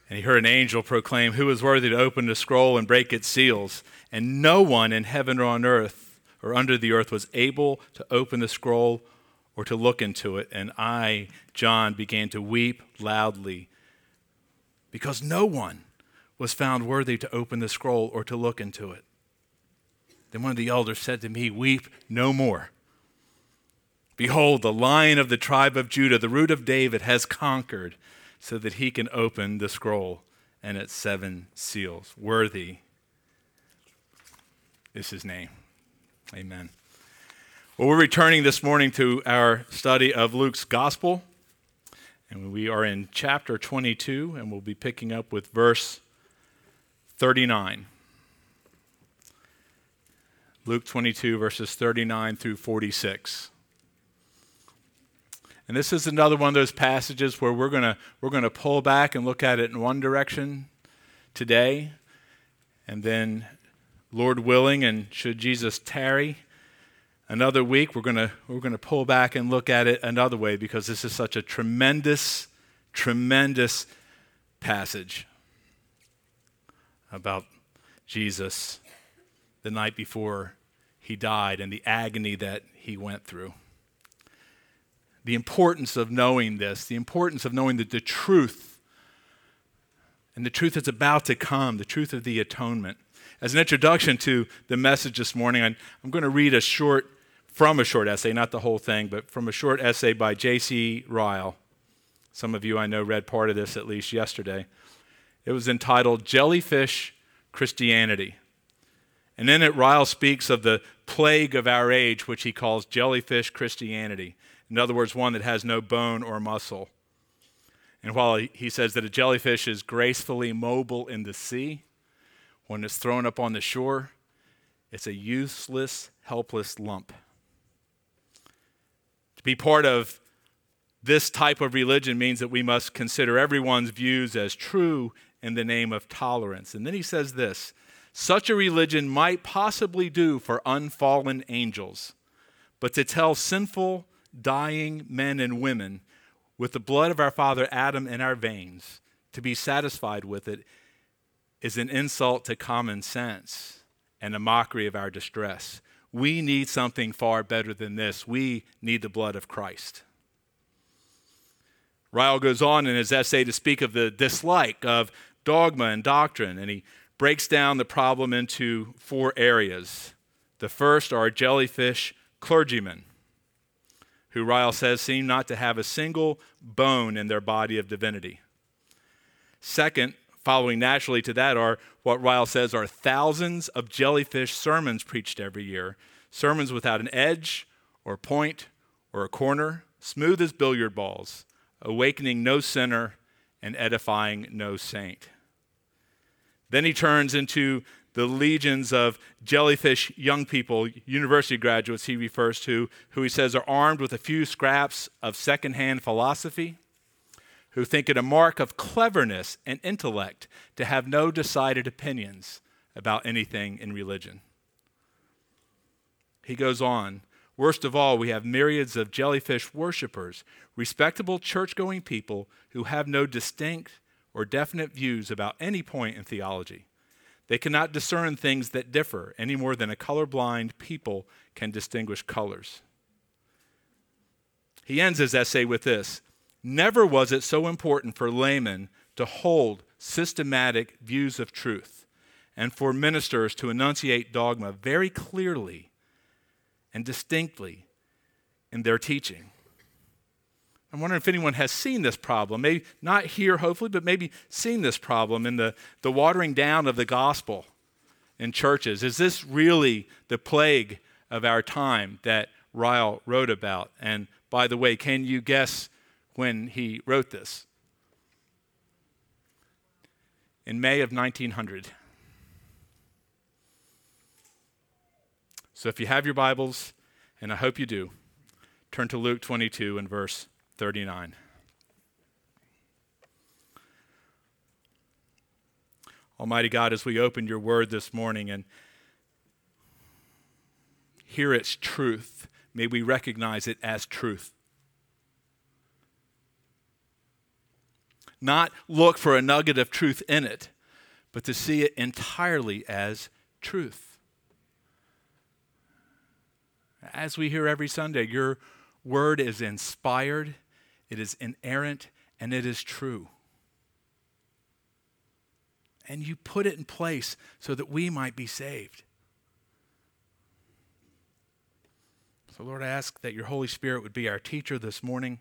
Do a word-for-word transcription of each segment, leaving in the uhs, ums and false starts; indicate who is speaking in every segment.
Speaker 1: And he heard an angel proclaim, "Who is worthy to open the scroll and break its seals?" And no one in heaven or on earth or under the earth was able to open the scroll or to look into it. And I, John, began to weep loudly because no one was found worthy to open the scroll or to look into it. Then one of the elders said to me, "Weep no more. Behold, the Lion of the tribe of Judah, the Root of David, has conquered so that he can open the scroll and its seven seals. Worthy is his name." Amen. Well, we're returning this morning to our study of Luke's gospel, and we are in chapter twenty-two, and we'll be picking up with verse thirty-nine. Luke twenty-two, verses thirty-nine through forty-six. And this is another one of those passages where we're gonna we're gonna pull back and look at it in one direction today, and then, Lord willing, and should Jesus tarry another week, we're gonna we're gonna pull back and look at it another way, because this is such a tremendous, tremendous passage about Jesus the night before he died and the agony that he went through. The importance of knowing this, the importance of knowing that the truth, and the truth that's about to come, the truth of the atonement. As an introduction to the message this morning, I'm, I'm going to read a short, from a short essay, not the whole thing, but from a short essay by J C Ryle. Some of you I know read part of this at least yesterday. It was entitled "Jellyfish Christianity." And in it, Ryle speaks of the plague of our age, which he calls jellyfish Christianity. In other words, one that has no bone or muscle. And while he says that a jellyfish is gracefully mobile in the sea, when it's thrown up on the shore, it's a useless, helpless lump. To be part of this type of religion means that we must consider everyone's views as true in the name of tolerance. And then he says this: such a religion might possibly do for unfallen angels, but to tell sinful, dying men and women with the blood of our father Adam in our veins to be satisfied with it is an insult to common sense and a mockery of our distress. We need something far better than this. We need the blood of Christ. Ryle goes on in his essay to speak of the dislike of dogma and doctrine, and he breaks down the problem into four areas. The first are jellyfish clergymen, who Ryle says seem not to have a single bone in their body of divinity. Second, following naturally to that, are what Ryle says are thousands of jellyfish sermons preached every year, sermons without an edge or point or a corner, smooth as billiard balls, awakening no sinner and edifying no saint. Then he turns into the legions of jellyfish young people, university graduates he refers to, who he says are armed with a few scraps of secondhand philosophy, who think it a mark of cleverness and intellect to have no decided opinions about anything in religion. He goes on, worst of all, we have myriads of jellyfish worshipers, respectable church-going people who have no distinct or definite views about any point in theology. They cannot discern things that differ any more than a colorblind people can distinguish colors. He ends his essay with this: never was it so important for laymen to hold systematic views of truth and for ministers to enunciate dogma very clearly and distinctly in their teaching. I'm wondering if anyone has seen this problem, maybe not here, hopefully, but maybe seen this problem in the, the watering down of the gospel in churches. Is this really the plague of our time that Ryle wrote about? And by the way, can you guess when he wrote this? In May of nineteen hundred. So if you have your Bibles, and I hope you do, turn to Luke twenty-two and verse thirty-nine. Almighty God, as we open your word this morning and hear its truth, may we recognize it as truth. not look for a nugget of truth in it, but to see it entirely as truth. As we hear every Sunday, your word is inspired, it is inerrant, and it is true. And you put it in place so that we might be saved. So Lord, I ask that your Holy Spirit would be our teacher this morning,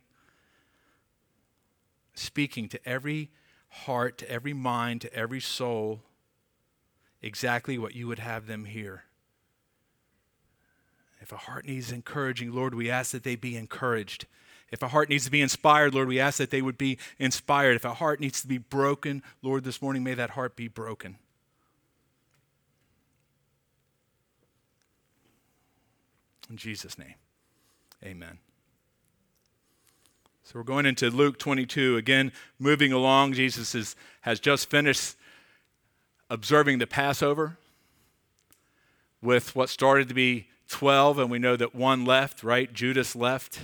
Speaker 1: speaking to every heart, to every mind, to every soul, exactly what you would have them hear. If a heart needs encouraging, Lord, we ask that they be encouraged. If a heart needs to be inspired, Lord, we ask that they would be inspired. If a heart needs to be broken, Lord, this morning, may that heart be broken. In Jesus' name, amen. So we're going into Luke twenty-two. Again, moving along, Jesus is, has just finished observing the Passover with what started to be twelve, and we know that one left, right? Judas left.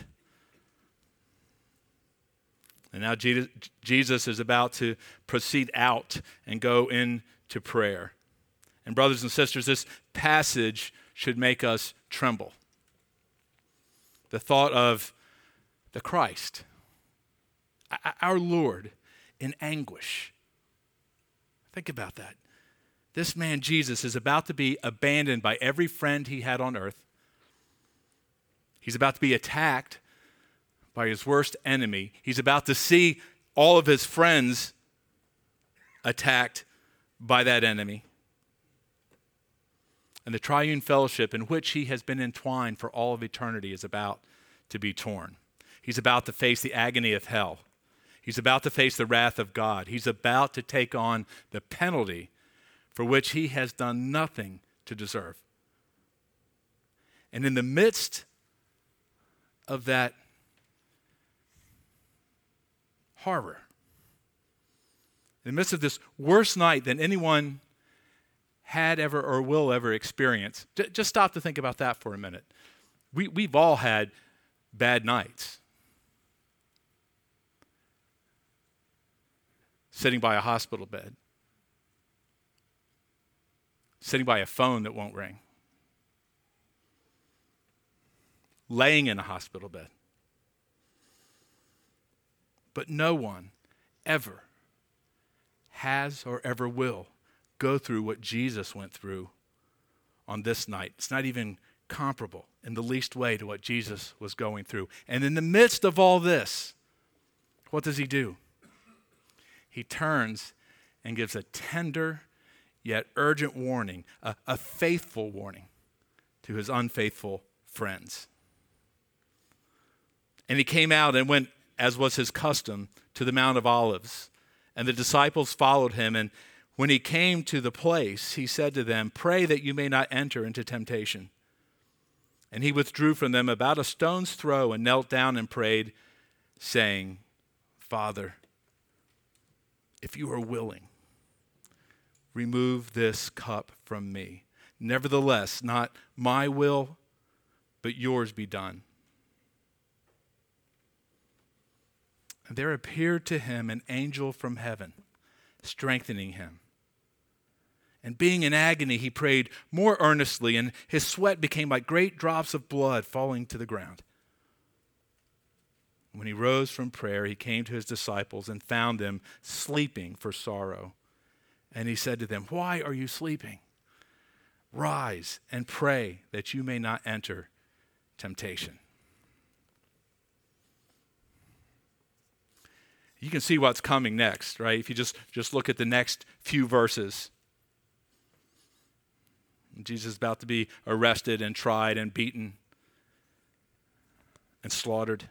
Speaker 1: And now Jesus is about to proceed out and go into prayer. And brothers and sisters, this passage should make us tremble. The thought of the Christ, our Lord, in anguish. Think about that. This man, Jesus, is about to be abandoned by every friend he had on earth. He's about to be attacked by his worst enemy. He's about to see all of his friends attacked by that enemy. And the triune fellowship in which he has been entwined for all of eternity is about to be torn. He's about to face the agony of hell. He's about to face the wrath of God. He's about to take on the penalty for which he has done nothing to deserve. And in the midst of that horror, in the midst of this worst night than anyone had ever or will ever experience, j- just stop to think about that for a minute. We, we've all had bad nights. Sitting by a hospital bed. Sitting by a phone that won't ring. Laying in a hospital bed. But no one ever has or ever will go through what Jesus went through on this night. It's not even comparable in the least way to what Jesus was going through. And in the midst of all this, what does he do? He turns and gives a tender yet urgent warning, a, a faithful warning to his unfaithful friends. And he came out and went, as was his custom, to the Mount of Olives. And the disciples followed him. And when he came to the place, he said to them, "Pray that you may not enter into temptation." And he withdrew from them about a stone's throw and knelt down and prayed, saying, "Father, if you are willing, remove this cup from me. Nevertheless, not my will, but yours be done." And there appeared to him an angel from heaven, strengthening him. And being in agony, he prayed more earnestly, and his sweat became like great drops of blood falling to the ground. When he rose from prayer, he came to his disciples and found them sleeping for sorrow. And he said to them, "Why are you sleeping? Rise and pray that you may not enter temptation." You can see what's coming next, right? If you just, just look at the next few verses. Jesus is about to be arrested and tried and beaten and slaughtered.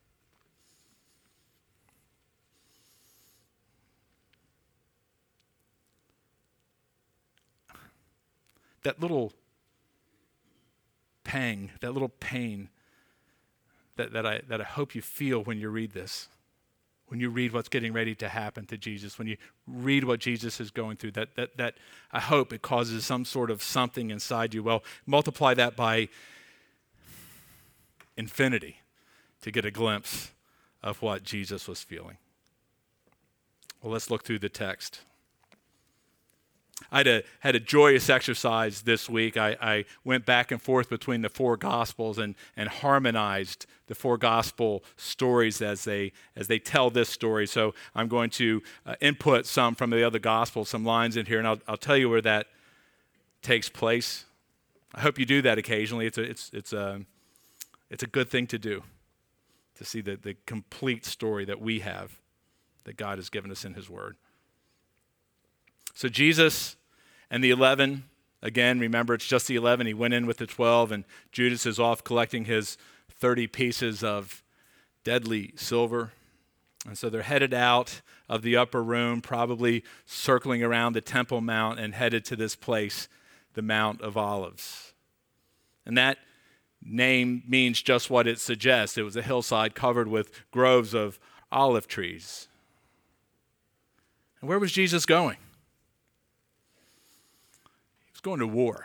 Speaker 1: That little pang, that little pain that, that, I, that I hope you feel when you read this, when you read what's getting ready to happen to Jesus, when you read what Jesus is going through, that, that, that I hope it causes some sort of something inside you. Well, multiply that by infinity to get a glimpse of what Jesus was feeling. Well, let's look through the text. I had a, had a joyous exercise this week. I, I went back and forth between the four Gospels and, and harmonized the four Gospel stories as they as they tell this story. So I'm going to uh, input some from the other Gospels, some lines in here, and I'll, I'll tell you where that takes place. I hope you do that occasionally. It's a, it's, it's a, it's a good thing to do, to see the, the complete story that we have, that God has given us in his word. So Jesus and the eleven, again, remember it's just the eleven. He went in with the twelve, and Judas is off collecting his thirty pieces of deadly silver. And so they're headed out of the upper room, probably circling around the Temple Mount and headed to this place, the Mount of Olives. And that name means just what it suggests. It was a hillside covered with groves of olive trees. And where was Jesus going? He was going to war.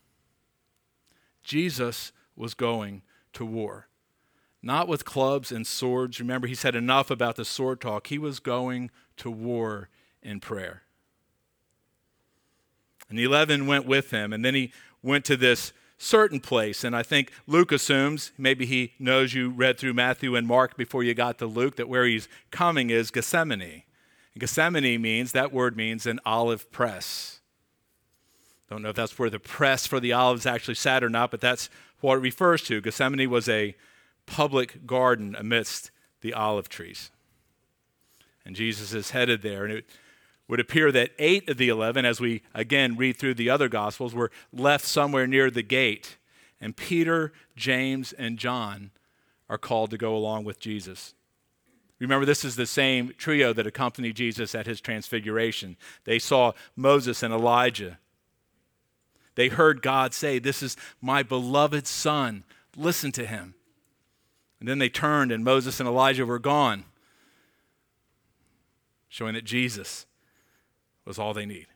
Speaker 1: Jesus was going to war. Not with clubs and swords. Remember, he said enough about the sword talk. He was going to war in prayer. And the eleven went with him, and then he went to this certain place, and I think Luke assumes, maybe he knows you read through Matthew and Mark before you got to Luke, that where he's coming is Gethsemane. And Gethsemane means, that word means an olive press. Don't know if that's where the press for the olives actually sat or not, but that's what it refers to. Gethsemane was a public garden amidst the olive trees. And Jesus is headed there, and it would appear that eight of the eleven, as we again read through the other Gospels, were left somewhere near the gate. And Peter, James, and John are called to go along with Jesus. Remember, this is the same trio that accompanied Jesus at his transfiguration. They saw Moses and Elijah. They heard God say, "This is my beloved Son. Listen to him." And then they turned, and Moses and Elijah were gone, showing that Jesus was all they need.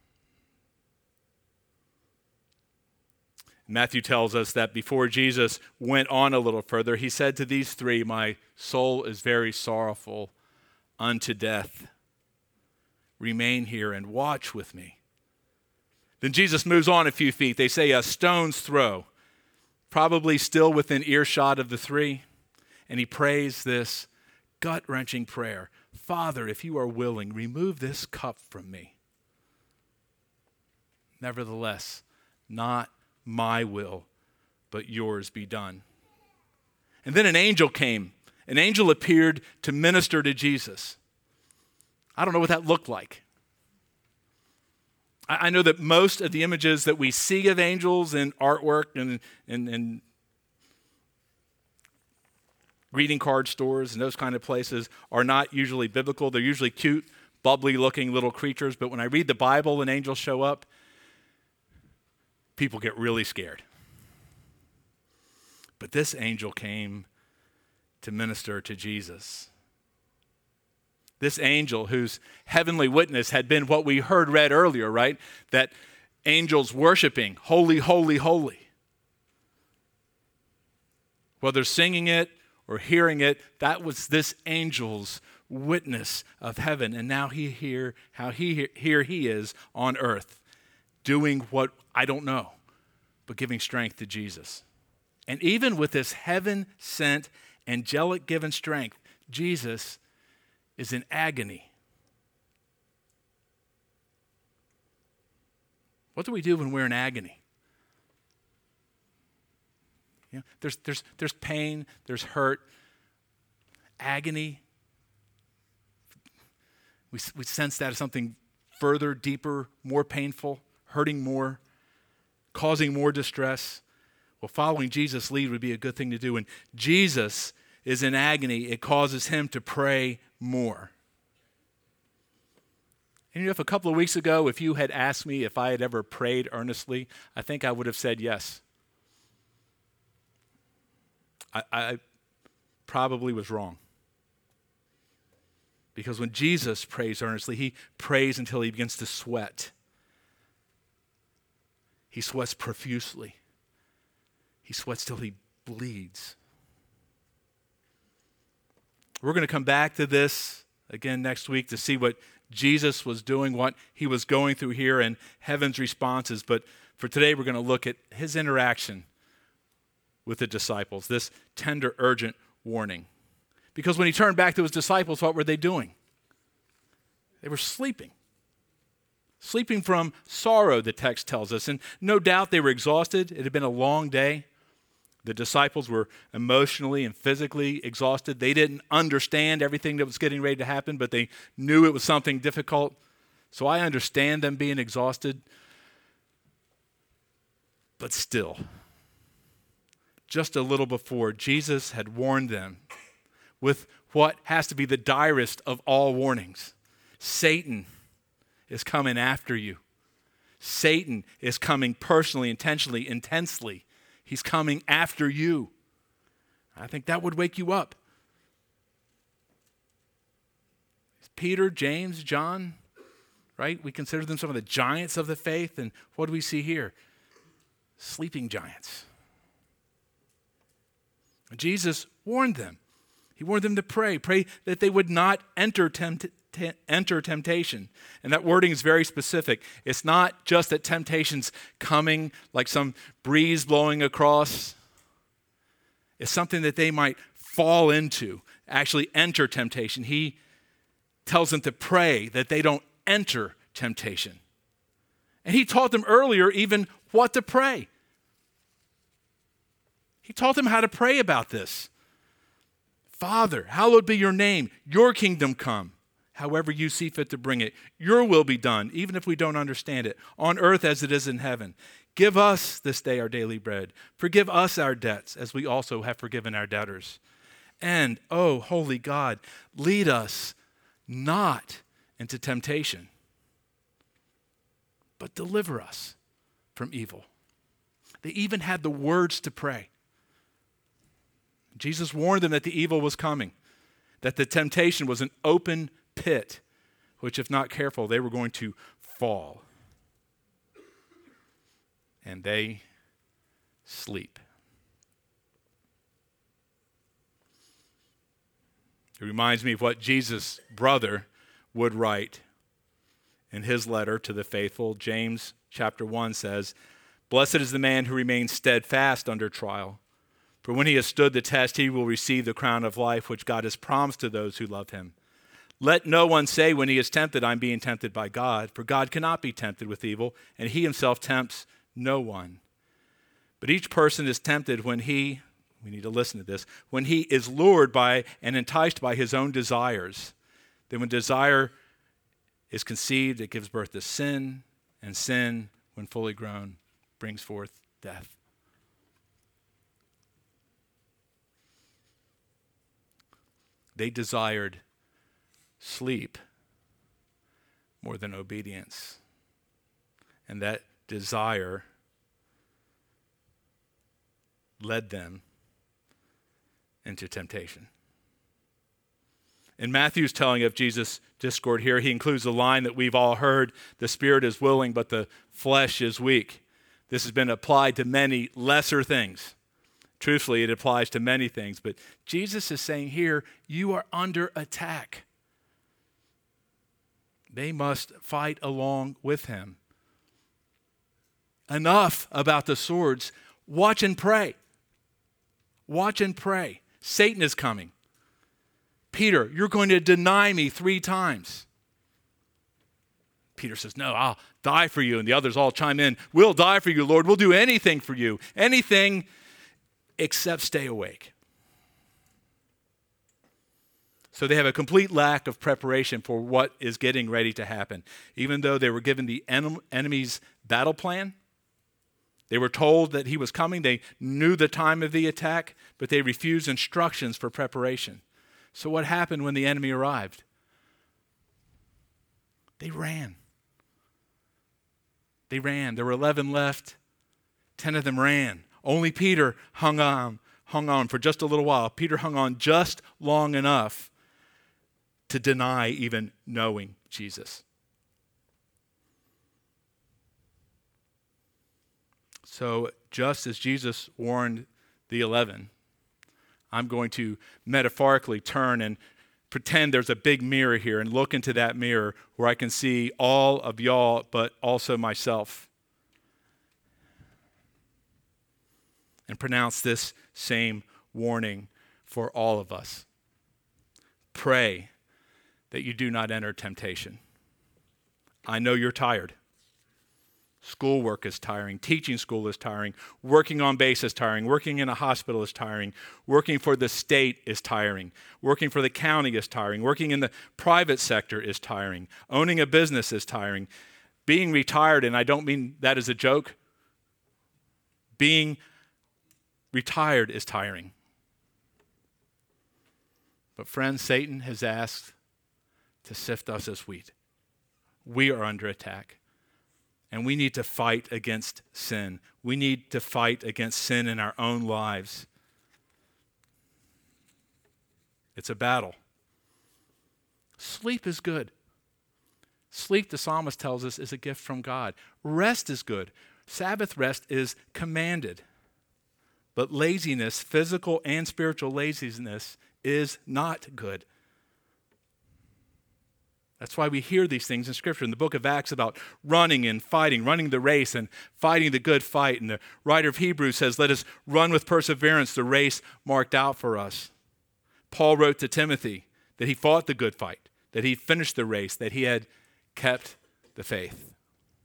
Speaker 1: Matthew tells us that before Jesus went on a little further, he said to these three, "My soul is very sorrowful unto death. Remain here and watch with me." Then Jesus moves on a few feet. They say a stone's throw, probably still within earshot of the three. And he prays this gut-wrenching prayer. "Father, if you are willing, remove this cup from me. Nevertheless, not my will, but yours be done." And then an angel came. An angel appeared to minister to Jesus. I don't know what that looked like. I know that most of the images that we see of angels in artwork and, and, and greeting card stores and those kind of places are not usually biblical. They're usually cute, bubbly-looking little creatures. But when I read the Bible and angels show up, people get really scared. But this angel came to minister to Jesus. This angel, whose heavenly witness had been what we heard read earlier, right? That angels worshiping, holy, holy, holy. Whether singing it or hearing it, that was this angel's witness of heaven. And now he here, how he here he is on earth, doing what I don't know, but giving strength to Jesus. And even with this heaven-sent, angelic-given strength, Jesus is in agony. What do we do when we're in agony? You know, there's, there's, there's pain, there's hurt, agony. We, we sense that as something further, deeper, more painful, hurting more, causing more distress. Well, following Jesus' lead would be a good thing to do. When Jesus is in agony, it causes him to pray more. And you know, if a couple of weeks ago, if you had asked me if I had ever prayed earnestly, I think I would have said yes. I, I probably was wrong. Because when Jesus prays earnestly, he prays until he begins to sweat. He sweats profusely. He sweats till he bleeds. We're going to come back to this again next week to see what Jesus was doing, what he was going through here, and heaven's responses. But for today, we're going to look at his interaction with the disciples, this tender, urgent warning. Because when he turned back to his disciples, what were they doing? They were sleeping. Sleeping from sorrow, the text tells us. And no doubt they were exhausted. It had been a long day. The disciples were emotionally and physically exhausted. They didn't understand everything that was getting ready to happen, but they knew it was something difficult. So I understand them being exhausted. But still, just a little before, Jesus had warned them with what has to be the direst of all warnings. Satan is coming after you. Satan is coming personally, intentionally, intensely. He's coming after you. I think that would wake you up. Peter, James, John, right? We consider them some of the giants of the faith. And what do we see here? Sleeping giants. Jesus warned them. He warned them to pray. Pray that they would not enter tempt- te- enter temptation. And that wording is very specific. It's not just that temptation's coming like some breeze blowing across. It's something that they might fall into, actually enter temptation. He tells them to pray that they don't enter temptation. And he taught them earlier even what to pray. He taught them how to pray about this. Father, hallowed be your name. Your kingdom come. However you see fit to bring it. Your will be done, even if we don't understand it, on earth as it is in heaven. Give us this day our daily bread. Forgive us our debts, as we also have forgiven our debtors. And, oh, holy God, lead us not into temptation, but deliver us from evil. They even had the words to pray. Jesus warned them that the evil was coming, that the temptation was an open pit, which if not careful, they were going to fall. And they sleep. It reminds me of what Jesus' brother would write in his letter to the faithful. James chapter one says, "Blessed is the man who remains steadfast under trial. For when he has stood the test, he will receive the crown of life which God has promised to those who love him. Let no one say when he is tempted, I'm being tempted by God, for God cannot be tempted with evil, and he himself tempts no one. But each person is tempted when he," we need to listen to this, "when he is lured by and enticed by his own desires. Then when desire is conceived, it gives birth to sin, and sin, when fully grown, brings forth death." They desired sleep more than obedience. And that desire led them into temptation. In Matthew's telling of Jesus' discord here, he includes a line that we've all heard: the spirit is willing, but the flesh is weak. This has been applied to many lesser things. Truthfully, it applies to many things, but Jesus is saying here, you are under attack. They must fight along with him. Enough about the swords. Watch and pray. Watch and pray. Satan is coming. Peter, you're going to deny me three times. Peter says, no, I'll die for you. And the others all chime in, we'll die for you, Lord. We'll do anything for you. Anything except stay awake. So they have a complete lack of preparation for what is getting ready to happen. Even though they were given the en- enemy's battle plan, they were told that he was coming, they knew the time of the attack, but they refused instructions for preparation. So what happened when the enemy arrived? They ran. They ran. There were eleven left. Ten of them ran. Only Peter hung on, hung on for just a little while. Peter hung on just long enough to deny even knowing Jesus. So just as Jesus warned the eleven, I'm going to metaphorically turn and pretend there's a big mirror here and look into that mirror where I can see all of y'all, but also myself. And pronounce this same warning for all of us. Pray that you do not enter temptation. I know you're tired. Schoolwork is tiring. Teaching school is tiring. Working on base is tiring. Working in a hospital is tiring. Working for the state is tiring. Working for the county is tiring. Working in the private sector is tiring. Owning a business is tiring. Being retired, and I don't mean that as a joke, being retired is tiring. But friends, Satan has asked to sift us as wheat. We are under attack. And we need to fight against sin. We need to fight against sin in our own lives. It's a battle. Sleep is good. Sleep, the psalmist tells us, is a gift from God. Rest is good. Sabbath rest is commanded. But laziness, physical and spiritual laziness, is not good. That's why we hear these things in Scripture. In the book of Acts about running and fighting, running the race and fighting the good fight. And the writer of Hebrews says, let us run with perseverance the race marked out for us. Paul wrote to Timothy that he fought the good fight, that he finished the race, that he had kept the faith.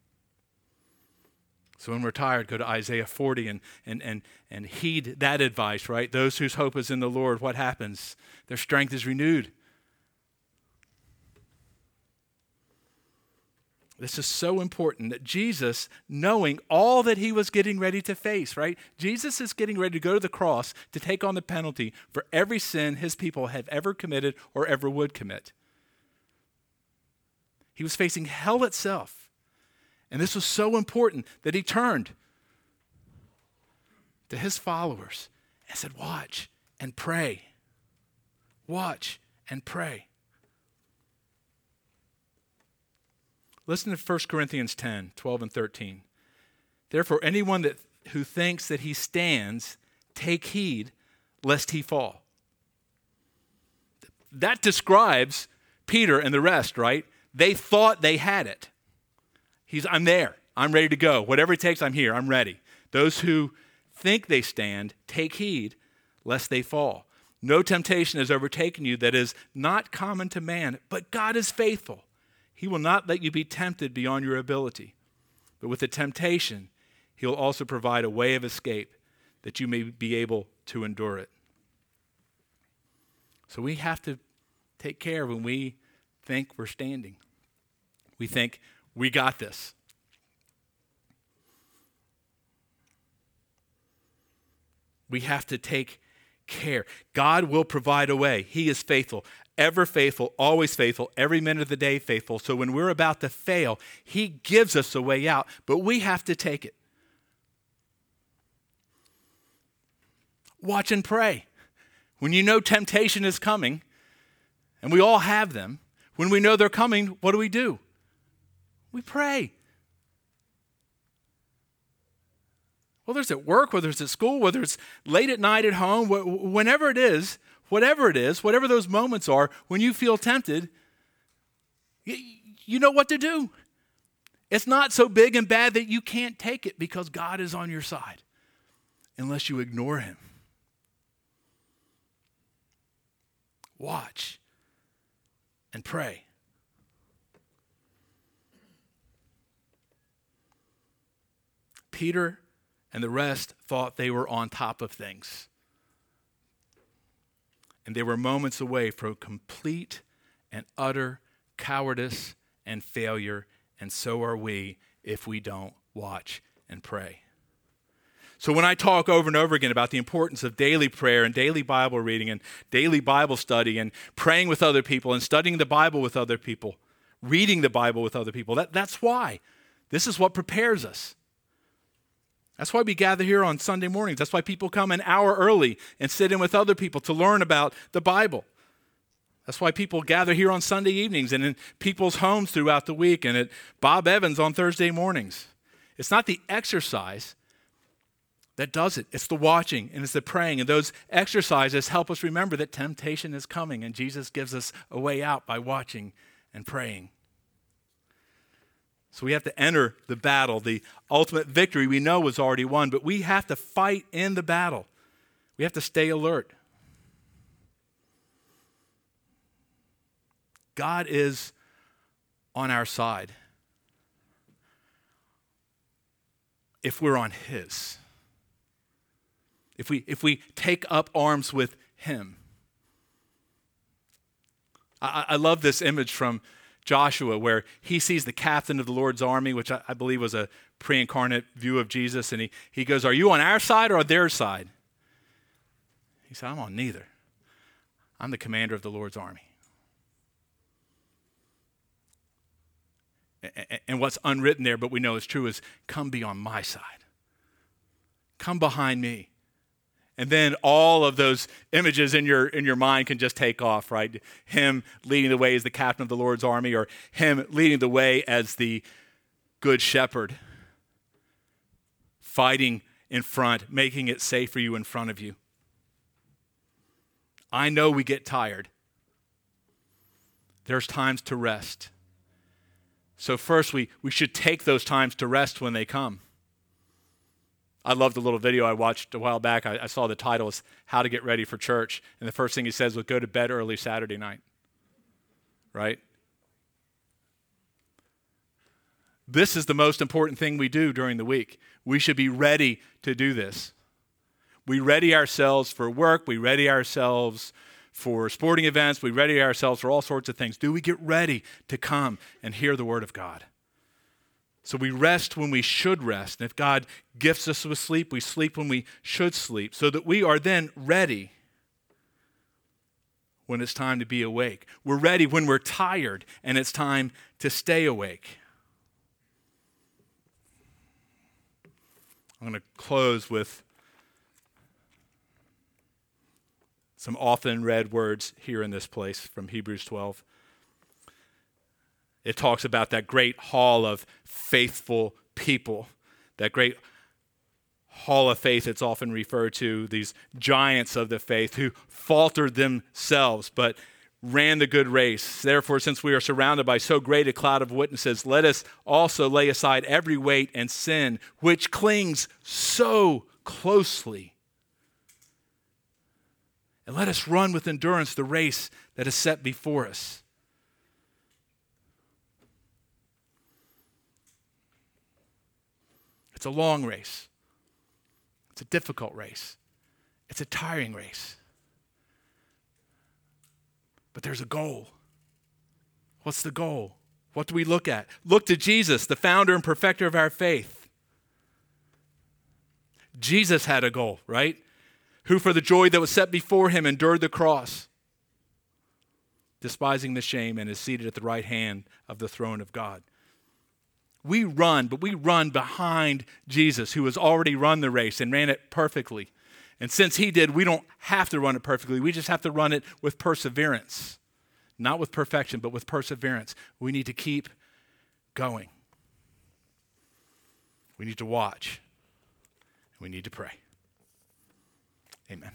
Speaker 1: So when we're tired, go to Isaiah forty and, and, and, and heed that advice, right? Those whose hope is in the Lord, what happens? Their strength is renewed. This is so important that Jesus, knowing all that he was getting ready to face, right? Jesus is getting ready to go to the cross to take on the penalty for every sin his people have ever committed or ever would commit. He was facing hell itself. And this was so important that he turned to his followers and said, watch and pray. Watch and pray. Listen to First Corinthians ten, twelve and thirteen. Therefore, anyone that who thinks that he stands, take heed lest he fall. That describes Peter and the rest, right? They thought they had it. He's, I'm there. I'm ready to go. Whatever it takes, I'm here. I'm ready. Those who think they stand, take heed lest they fall. No temptation has overtaken you that is not common to man, but God is faithful. He will not let you be tempted beyond your ability. But with the temptation, he'll also provide a way of escape that you may be able to endure it. So we have to take care when we think we're standing. We think, we got this. We have to take care. God will provide a way. He is faithful. Ever faithful, always faithful, every minute of the day faithful. So when we're about to fail, he gives us a way out, but we have to take it. Watch and pray. When you know temptation is coming, and we all have them, when we know they're coming, what do we do? We pray. Whether it's at work, whether it's at school, whether it's late at night at home, wh- whenever it is, Whatever it is, whatever those moments are, when you feel tempted, you, you know what to do. It's not so big and bad that you can't take it because God is on your side, unless you ignore him. Watch and pray. Peter and the rest thought they were on top of things. And they were moments away from complete and utter cowardice and failure, and so are we if we don't watch and pray. So when I talk over and over again about the importance of daily prayer and daily Bible reading and daily Bible study and praying with other people and studying the Bible with other people, reading the Bible with other people, that, that's why. This is what prepares us. That's why we gather here on Sunday mornings. That's why people come an hour early and sit in with other people to learn about the Bible. That's why people gather here on Sunday evenings and in people's homes throughout the week and at Bob Evans on Thursday mornings. It's not the exercise that does it. It's the watching and it's the praying. And those exercises help us remember that temptation is coming, and Jesus gives us a way out by watching and praying. So we have to enter the battle. The ultimate victory we know was already won, but we have to fight in the battle. We have to stay alert. God is on our side if we're on his. If we, if we take up arms with him. I, I love this image from Joshua where he sees the captain of the Lord's army, which I, I believe was a pre-incarnate view of Jesus, and he, he goes, are you on our side or on their side? He said, I'm on neither. I'm the commander of the Lord's army. And what's unwritten there, but we know is true, is come be on my side. Come behind me. And then all of those images in your in your mind can just take off, right? Him leading the way as the captain of the Lord's army, or him leading the way as the good shepherd, fighting in front, making it safe for you in front of you. I know we get tired. There's times to rest. So first, we, we should take those times to rest when they come. I love the little video I watched a while back. I, I saw the title is How to Get Ready for Church. And the first thing he says was go to bed early Saturday night. Right? This is the most important thing we do during the week. We should be ready to do this. We ready ourselves for work. We ready ourselves for sporting events. We ready ourselves for all sorts of things. Do we get ready to come and hear the word of God? So we rest when we should rest. And if God gifts us with sleep, we sleep when we should sleep, so that we are then ready when it's time to be awake. We're ready when we're tired and it's time to stay awake. I'm going to close with some often read words here in this place from Hebrews twelve. It talks about that great hall of faithful people, that great hall of faith it's often referred to, these giants of the faith who faltered themselves but ran the good race. Therefore, since we are surrounded by so great a cloud of witnesses, let us also lay aside every weight and sin which clings so closely. And let us run with endurance the race that is set before us. It's a long race. It's a difficult race. It's a tiring race. But there's a goal. What's the goal? What do we look at? Look to Jesus, the founder and perfecter of our faith. Jesus had a goal, right? Who for the joy that was set before him endured the cross, despising the shame, and is seated at the right hand of the throne of God. We run, but we run behind Jesus, who has already run the race and ran it perfectly. And since he did, we don't have to run it perfectly. We just have to run it with perseverance. Not with perfection, but with perseverance. We need to keep going. We need to watch. We need to pray. Amen.